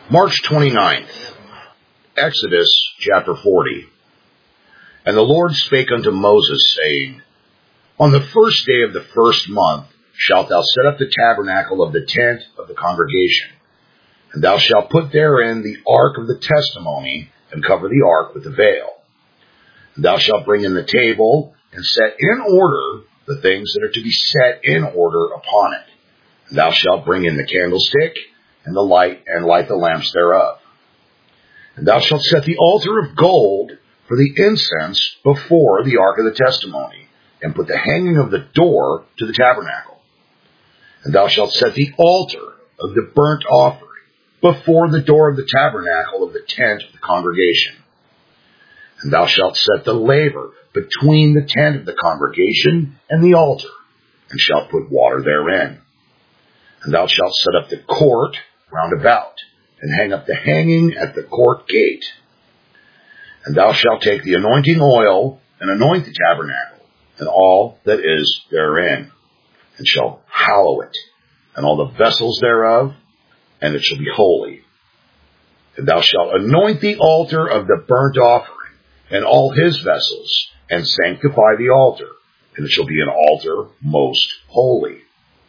March 29th, Exodus chapter 40. And the Lord spake unto Moses, saying, On the first day of the first month shalt thou set up the tabernacle of the tent of the congregation, and thou shalt put therein the ark of the testimony, and cover the ark with the veil. And thou shalt bring in the table, and set in order the things that are to be set in order upon it. And thou shalt bring in the candlestick, and light the lamps thereof. And thou shalt set the altar of gold for the incense before the ark of the testimony, and put the hanging of the door to the tabernacle. And thou shalt set the altar of the burnt offering before the door of the tabernacle of the tent of the congregation. And thou shalt set the laver between the tent of the congregation and the altar, and shalt put water therein. And thou shalt set up the court round about, and hang up the hanging at the court gate. And thou shalt take the anointing oil, and anoint the tabernacle, and all that is therein, and shall hallow it, and all the vessels thereof, and it shall be holy. And thou shalt anoint the altar of the burnt offering, and all his vessels, and sanctify the altar, and it shall be an altar most holy.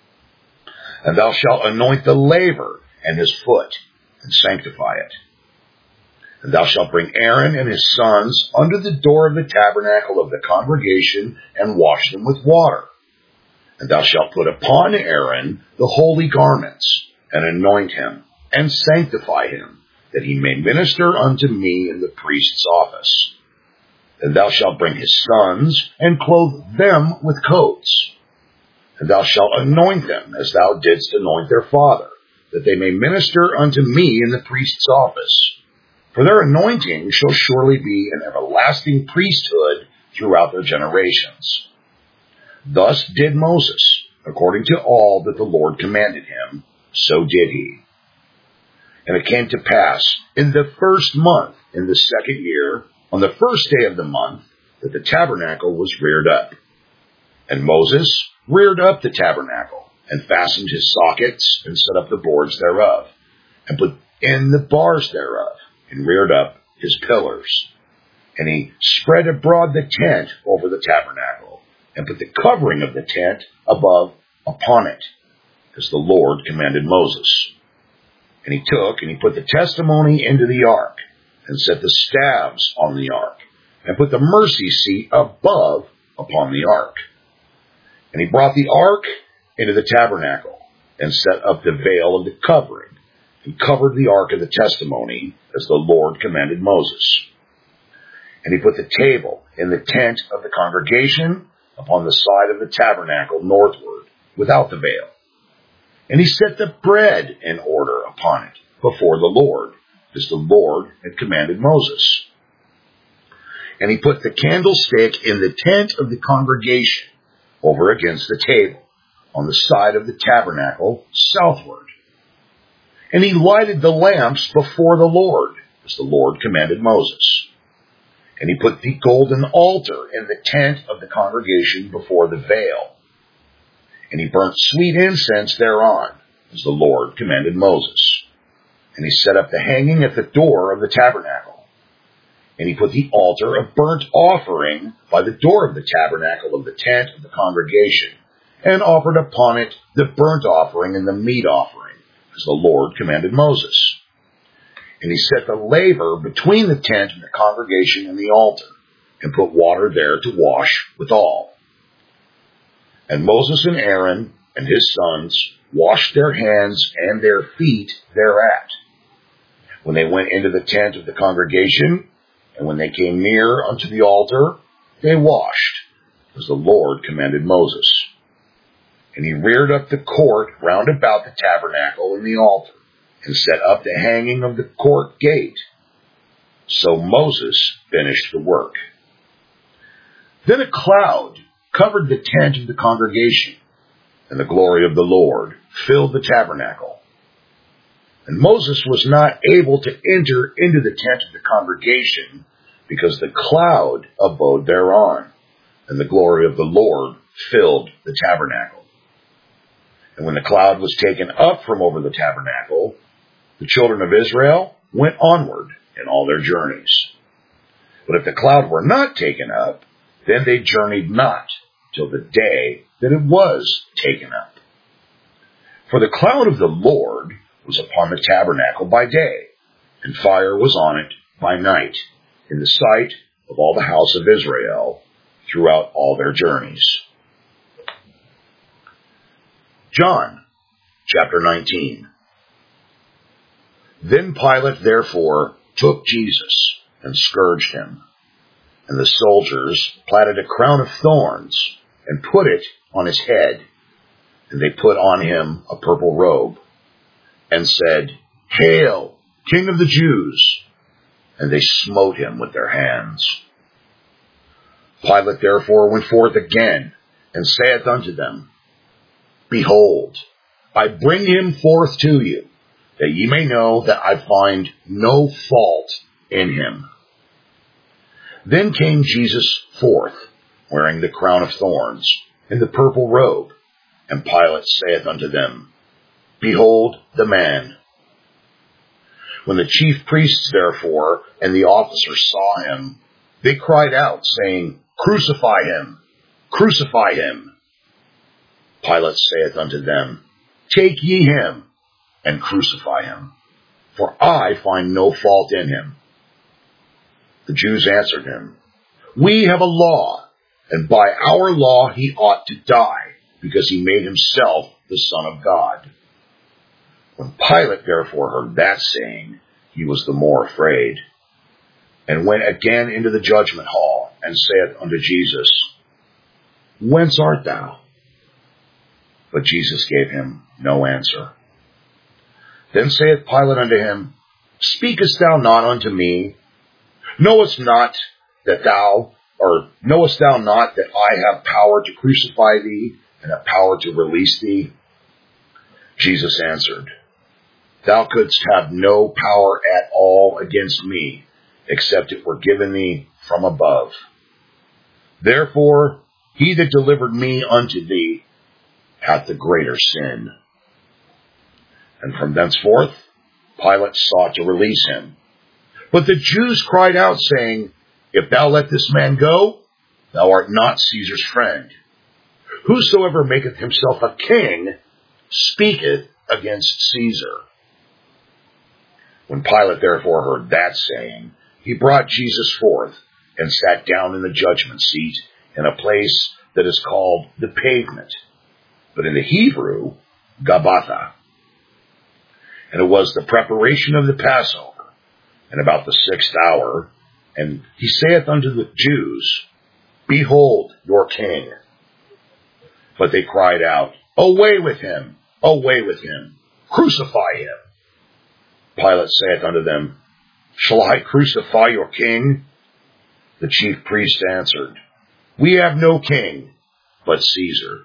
And thou shalt anoint the laver and his foot, and sanctify it. And thou shalt bring Aaron and his sons under the door of the tabernacle of the congregation, and wash them with water. And thou shalt put upon Aaron the holy garments, and anoint him, and sanctify him, that he may minister unto me in the priest's office. And thou shalt bring his sons, and clothe them with coats. And thou shalt anoint them as thou didst anoint their father, that they may minister unto me in the priest's office. For their anointing shall surely be an everlasting priesthood throughout their generations. Thus did Moses, according to all that the Lord commanded him, so did he. And it came to pass, in the first month, in the second year, on the first day of the month, that the tabernacle was reared up. And Moses reared up the tabernacle, and fastened his sockets, and set up the boards thereof, and put in the bars thereof, and reared up his pillars. And he spread abroad the tent over the tabernacle, and put the covering of the tent above upon it, as the Lord commanded Moses. And he took, and he put the testimony into the ark, and set the staves on the ark, and put the mercy seat above upon the ark. And he brought the ark into the tabernacle, and set up the veil of the covering, and covered the ark of the testimony, as the Lord commanded Moses. And he put the table in the tent of the congregation upon the side of the tabernacle northward, without the veil. And he set the bread in order upon it before the Lord, as the Lord had commanded Moses. And he put the candlestick in the tent of the congregation, over against the table, on the side of the tabernacle southward. And he lighted the lamps before the Lord, as the Lord commanded Moses. And he put the golden altar in the tent of the congregation before the veil. And he burnt sweet incense thereon, as the Lord commanded Moses. And he set up the hanging at the door of the tabernacle. And he put the altar of burnt offering by the door of the tabernacle of the tent of the congregation, and offered upon it the burnt offering and the meat offering, as the Lord commanded Moses. And he set the laver between the tent and the congregation and the altar, and put water there to wash withal. And Moses and Aaron and his sons washed their hands and their feet thereat, when they went into the tent of the congregation, and when they came near unto the altar, they washed, as the Lord commanded Moses. And he reared up the court round about the tabernacle and the altar, and set up the hanging of the court gate. So Moses finished the work. Then a cloud covered the tent of the congregation, and the glory of the Lord filled the tabernacle. And Moses was not able to enter into the tent of the congregation, because the cloud abode thereon, and the glory of the Lord filled the tabernacle. And when the cloud was taken up from over the tabernacle, The children of Israel went onward in all their journeys. But if the cloud were not taken up, then they journeyed not till the day that it was taken up. For the cloud of the Lord was upon the tabernacle by day, and fire was on it by night, in the sight of all the house of Israel throughout all their journeys. John, chapter 19. Then Pilate therefore took Jesus and scourged him. And the soldiers platted a crown of thorns and put it on his head. And they put on him a purple robe and said, Hail, King of the Jews! And they smote him with their hands. Pilate therefore went forth again and saith unto them, Behold, I bring him forth to you, that ye may know that I find no fault in him. Then came Jesus forth, wearing the crown of thorns, and the purple robe. And Pilate saith unto them, Behold the man. When the chief priests therefore and the officers saw him, they cried out, saying, Crucify him! Crucify him! Pilate saith unto them, Take ye him, and crucify him, for I find no fault in him. The Jews answered him, We have a law, and by our law he ought to die, because he made himself the Son of God. When Pilate therefore heard that saying, he was the more afraid, and went again into the judgment hall, and saith unto Jesus, Whence art thou? But Jesus gave him no answer. Then saith Pilate unto him, Speakest thou not unto me? Knowest thou not that I have power to crucify thee, and have power to release thee? Jesus answered, Thou couldst have no power at all against me, except it were given thee from above. Therefore, he that delivered me unto thee hath the greater sin. And from thenceforth Pilate sought to release him. But the Jews cried out, saying, If thou let this man go, thou art not Caesar's friend. Whosoever maketh himself a king speaketh against Caesar. When Pilate therefore heard that saying, he brought Jesus forth, and sat down in the judgment seat in a place that is called the Pavement, but in the Hebrew, Gabbatha. And it was the preparation of the Passover, and about the 6th hour, and he saith unto the Jews, Behold your king. But they cried out, Away with him! Away with him! Crucify him! Pilate saith unto them, Shall I crucify your king? The chief priest answered, We have no king, but Caesar.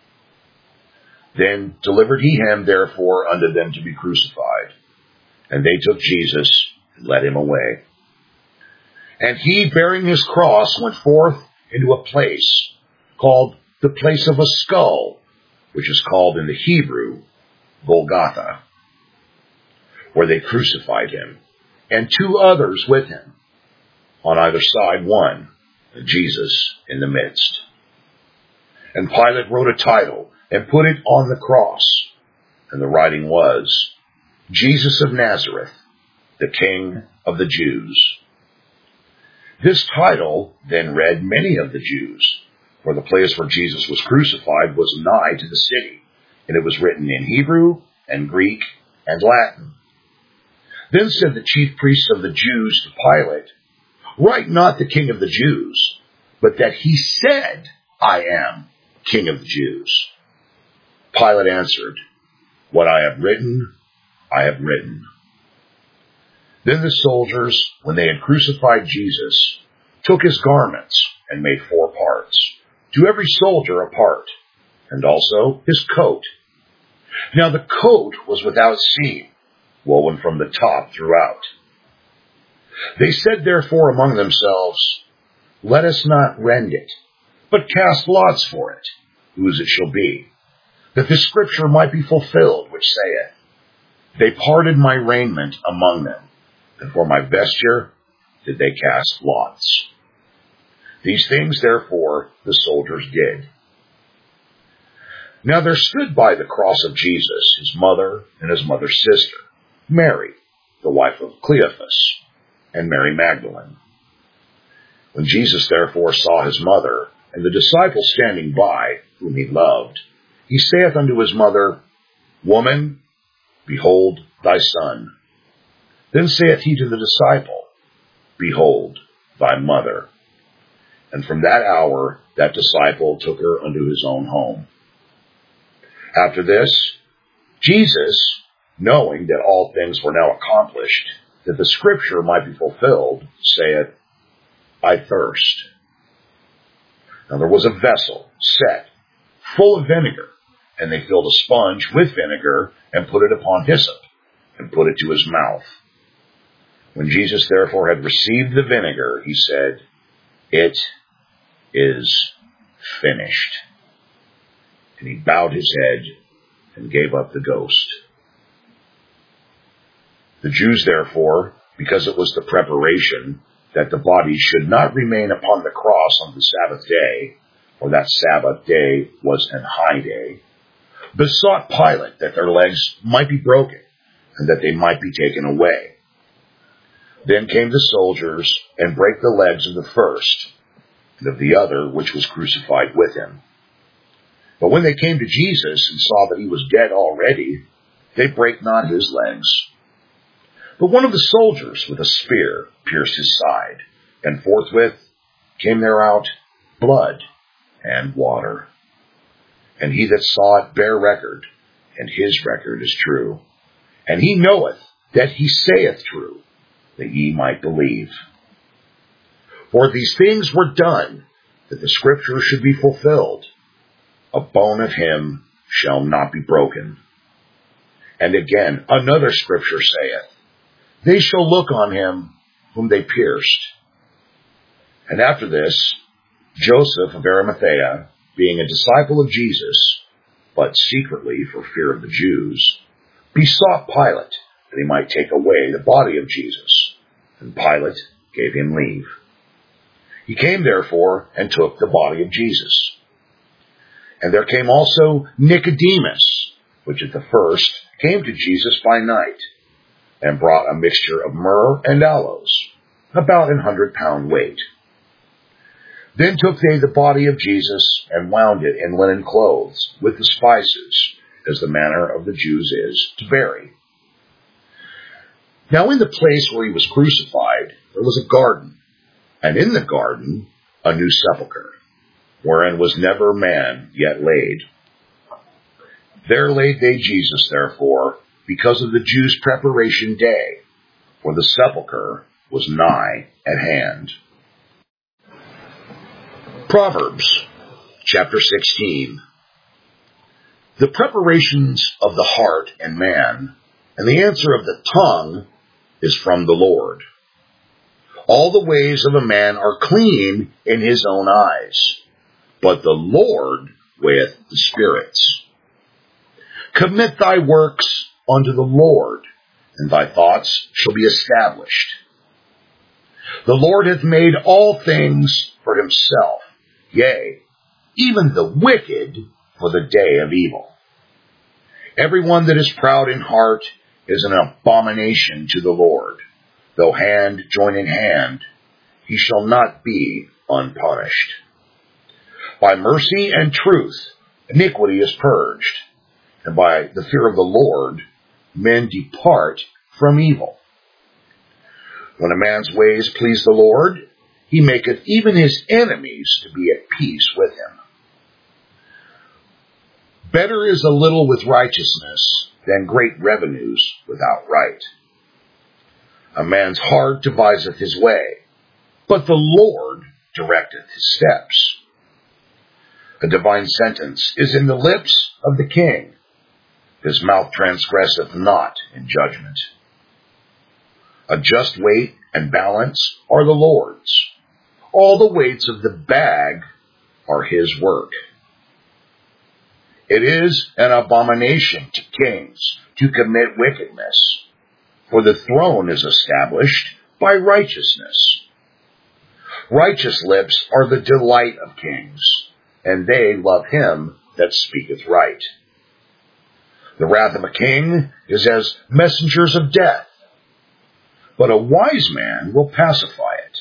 Then delivered he him therefore unto them to be crucified. And they took Jesus, and led him away. And he, bearing his cross, went forth into a place called the place of a skull, which is called in the Hebrew, Golgotha, where they crucified him, and 2 others with him, on either side one, and Jesus in the midst. And Pilate wrote a title, and put it on the cross, and the writing was, Jesus of Nazareth, the King of the Jews. This title then read many of the Jews, for the place where Jesus was crucified was nigh to the city, and it was written in Hebrew and Greek and Latin. Then said the chief priests of the Jews to Pilate, Write not the King of the Jews, but that he said, I am King of the Jews. Pilate answered, What I have written, I have written. Then the soldiers, when they had crucified Jesus, took his garments and made 4 parts, to every soldier a part, and also his coat. Now the coat was without seam, woven from the top throughout. They said therefore among themselves, Let us not rend it, but cast lots for it, whose it shall be, that the scripture might be fulfilled, which saith, They parted my raiment among them, and for my vesture did they cast lots. These things, therefore, the soldiers did. Now there stood by the cross of Jesus his mother and his mother's sister, Mary, the wife of Cleophas, and Mary Magdalene. When Jesus therefore saw his mother and the disciple standing by, whom he loved, he saith unto his mother, Woman, behold thy son. Then saith he to the disciple, Behold thy mother. And from that hour that disciple took her unto his own home. After this, Jesus, knowing that all things were now accomplished, that the scripture might be fulfilled, saith, I thirst. Now there was a vessel set, full of vinegar, and they filled a sponge with vinegar, and put it upon hyssop, and put it to his mouth. When Jesus therefore had received the vinegar, he said, It is finished. And he bowed his head and gave up the ghost. The Jews therefore, because it was the preparation that the body should not remain upon the cross on the Sabbath day, for that Sabbath day was an high day, besought Pilate that their legs might be broken, and that they might be taken away. Then came the soldiers, and brake the legs of the first, and of the other which was crucified with him. But when they came to Jesus, and saw that he was dead already, they brake not his legs. But one of the soldiers with a spear pierced his side, and forthwith came there out blood and water. And he that saw it bare record, and his record is true. And he knoweth that he saith true, that ye might believe. For these things were done, that the scripture should be fulfilled. A bone of him shall not be broken. And again, another scripture saith, They shall look on him whom they pierced. And after this, Joseph of Arimathea, being a disciple of Jesus, but secretly for fear of the Jews, besought Pilate that he might take away the body of Jesus. And Pilate gave him leave. He came therefore and took the body of Jesus. And there came also Nicodemus, which at the first came to Jesus by night, and brought a mixture of myrrh and aloes, about 100-pound weight. Then took they the body of Jesus, and wound it in linen clothes, with the spices, as the manner of the Jews is, to bury. Now in the place where he was crucified, there was a garden, and in the garden a new sepulchre, wherein was never man yet laid. There laid they Jesus, therefore, because of the Jews' preparation day, for the sepulchre was nigh at hand. Proverbs, chapter 16. The preparations of the heart and man, and the answer of the tongue, is from the Lord. All the ways of a man are clean in his own eyes, but the Lord weigheth the spirits. Commit thy works unto the Lord, and thy thoughts shall be established. The Lord hath made all things for himself, yea, even the wicked for the day of evil. Every one that is proud in heart is an abomination to the Lord. Though hand join in hand, he shall not be unpunished. By mercy and truth iniquity is purged, and by the fear of the Lord men depart from evil. When a man's ways please the Lord, he maketh even his enemies to be at peace with him. Better is a little with righteousness than great revenues without right. A man's heart deviseth his way, but the Lord directeth his steps. A divine sentence is in the lips of the king. His mouth transgresseth not in judgment. A just weight and balance are the Lord's. All the weights of the bag are his work. It is an abomination to kings to commit wickedness, for the throne is established by righteousness. Righteous lips are the delight of kings, and they love him that speaketh right. The wrath of a king is as messengers of death, but a wise man will pacify it.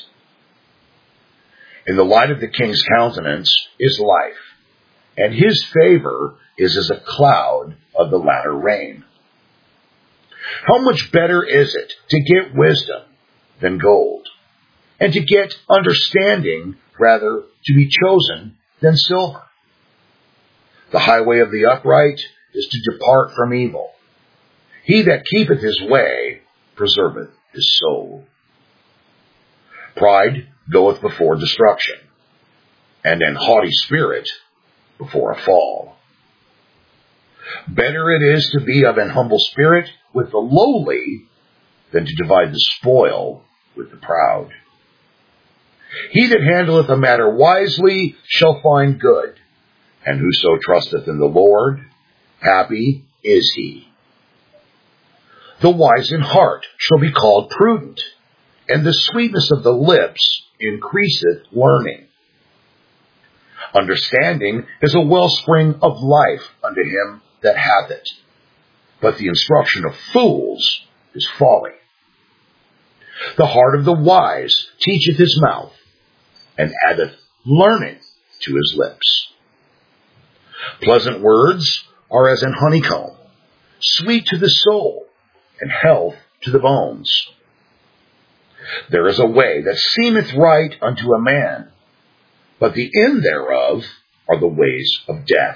In the light of the king's countenance is life, and his favor is as a cloud of the latter rain. How much better is it to get wisdom than gold, and to get understanding rather to be chosen than silver? The highway of the upright is to depart from evil. He that keepeth his way preserveth his soul. Pride goeth before destruction, and an haughty spirit before a fall. Better it is to be of an humble spirit with the lowly than to divide the spoil with the proud. He that handleth a matter wisely shall find good, and whoso trusteth in the Lord, happy is he. The wise in heart shall be called prudent, and the sweetness of the lips increaseth learning. Understanding is a wellspring of life unto him that hath it, but the instruction of fools is folly. The heart of the wise teacheth his mouth, and addeth learning to his lips. Pleasant words are as an honeycomb, sweet to the soul, and health to the bones. There is a way that seemeth right unto a man, but the end thereof are the ways of death.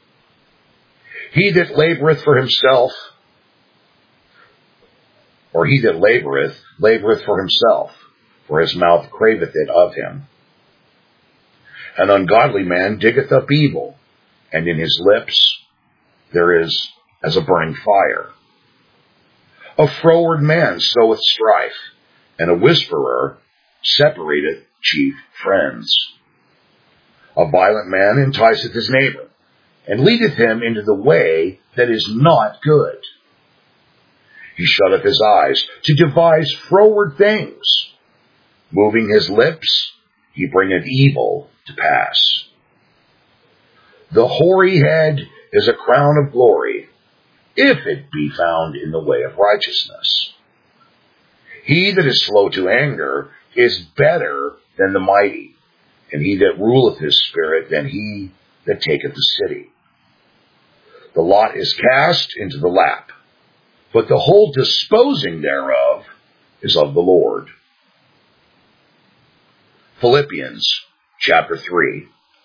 He that laboureth for himself, or he that laboureth for himself, for his mouth craveth it of him. An ungodly man diggeth up evil, and in his lips there is as a burning fire. A froward man soweth strife, and a whisperer separateth chief friends. A violent man enticeth his neighbor, and leadeth him into the way that is not good. He shutteth his eyes to devise froward things. Moving his lips, he bringeth evil to pass. The hoary head is a crown of glory, if it be found in the way of righteousness. He that is slow to anger is better than the mighty, and he that ruleth his spirit than he that taketh the city. The lot is cast into the lap, but the whole disposing thereof is of the Lord. Philippians chapter 3.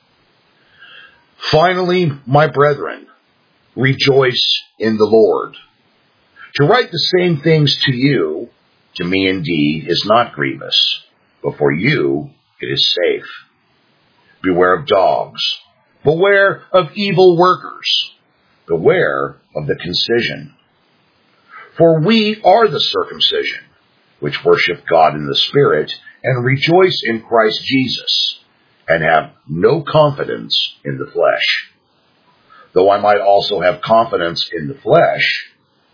Finally, my brethren, rejoice in the Lord. To write the same things to you, to me indeed, is not grievous, but for you it is safe. Beware of dogs. Beware of evil workers. Beware of the concision. For we are the circumcision, which worship God in the Spirit, and rejoice in Christ Jesus, and have no confidence in the flesh. Though I might also have confidence in the flesh,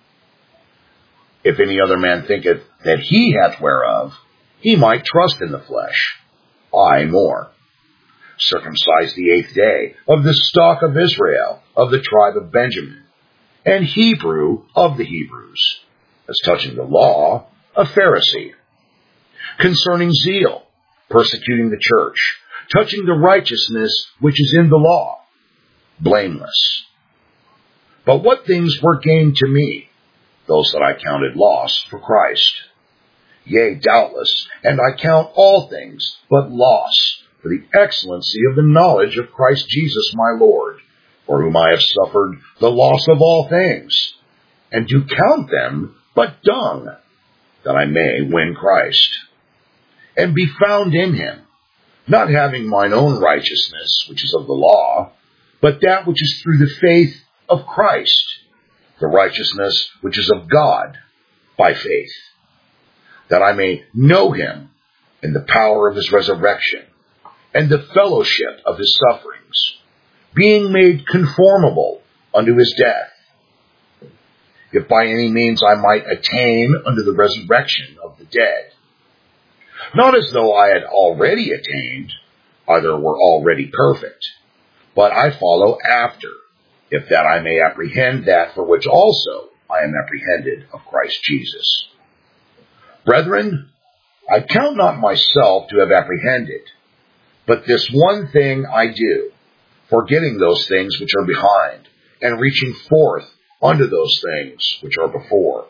if any other man thinketh that he hath whereof, he might trust in the flesh. I more. Circumcised the 8th day, of the stock of Israel, of the tribe of Benjamin, and Hebrew of the Hebrews, as touching the law, a Pharisee. Concerning zeal, persecuting the church, touching the righteousness which is in the law, blameless. But what things were gained to me, those that I counted loss for Christ? Yea, doubtless, and I count all things but loss, for the excellency of the knowledge of Christ Jesus my Lord, for whom I have suffered the loss of all things, and do count them but dung, that I may win Christ, and be found in him, not having mine own righteousness, which is of the law, but that which is through the faith of Christ, the righteousness which is of God by faith, that I may know him in the power of his resurrection, and the fellowship of his sufferings, being made conformable unto his death, if by any means I might attain unto the resurrection of the dead. Not as though I had already attained, either were already perfect, but I follow after, if that I may apprehend that for which also I am apprehended of Christ Jesus. Brethren, I count not myself to have apprehended, but this one thing I do, forgetting those things which are behind, and reaching forth unto those things which are before.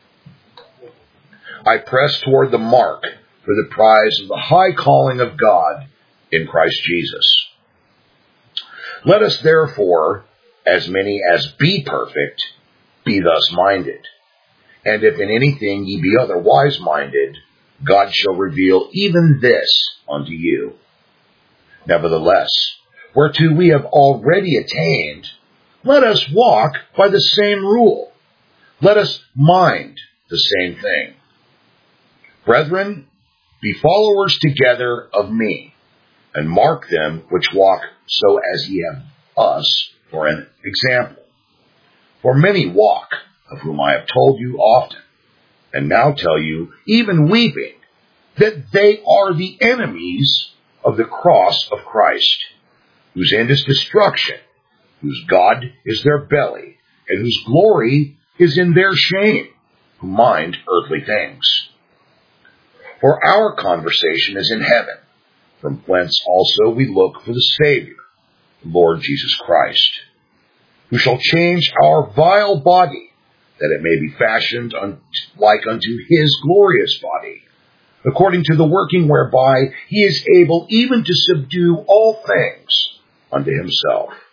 I press toward the mark for the prize of the high calling of God in Christ Jesus. Let us therefore, as many as be perfect, be thus minded. And if in anything ye be otherwise minded, God shall reveal even this unto you. Nevertheless, whereto we have already attained, let us walk by the same rule. Let us mind the same thing. Brethren, be followers together of me, and mark them which walk so as ye have us for an example. For many walk, of whom I have told you often, and now tell you, even weeping, that they are the enemies of the cross of Christ, whose end is destruction, whose God is their belly, and whose glory is in their shame, who mind earthly things. For our conversation is in heaven, from whence also we look for the Savior, the Lord Jesus Christ, who shall change our vile body, that it may be fashioned like unto his glorious body, according to the working whereby he is able even to subdue all things unto himself.